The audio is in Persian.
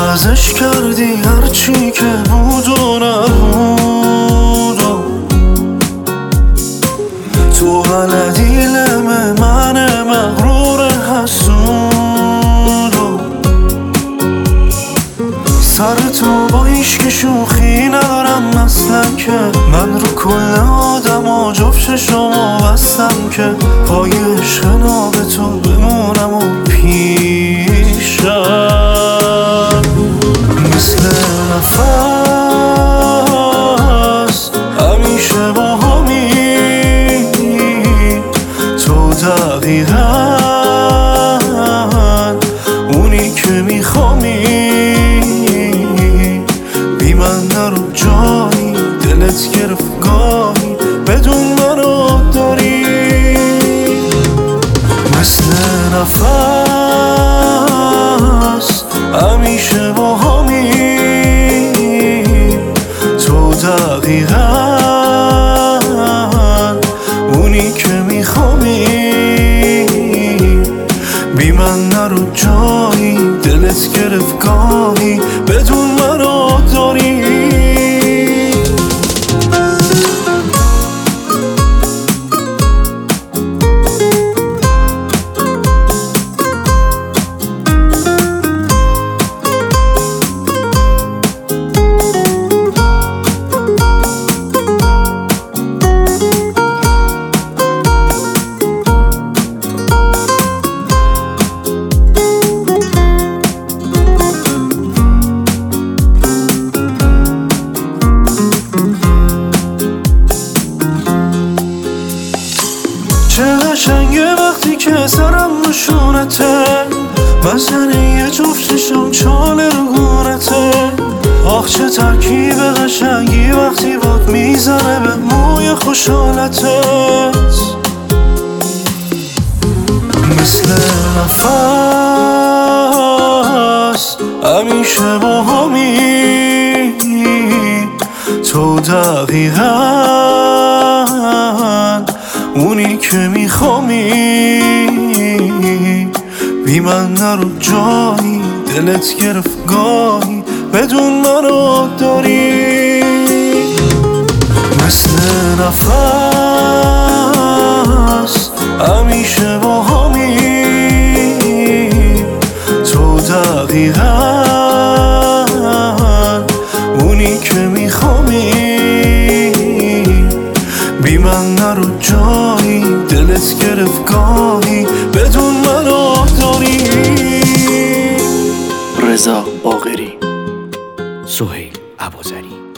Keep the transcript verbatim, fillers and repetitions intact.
عوضش کردی هرچی که بود و نبود و تو بلدی لمه من مغرور حسود و سر تو با هیچکی شوخی ندارم اصلا که من رو کل آدم ها جفت شما بستم که پای عشق ناب تو بمونم و پیشم مثل نفس همیشه با همی تو دقیقا اونی که میخوامی بی من نرو جایی دلت گرفت گاهی بدون منو داری مثل نفس همیشه با همی تو دقیقا اونی که میخوامی بی من نرو جایی دلت گرفت گاهی بدون منو داری چه قشنگه وقتی که سرم نشونته بزنه یه جفت چشم چاله رو گونته آخ چه ترکیب قشنگی وقتی باد میزنه به موی خوشحالتت مثل نفس همیشه با همی تو دقیقا اونی که میخوامی بی من نرو جایی دلت گرفت گاهی بدون منو داری مثل نفس همیشه با همی تو دقیقا اونی که میخوامی بی من نرو جایی دلت گرفت گاهی بدون منو داری رضا باقری، سهیل ابوذری.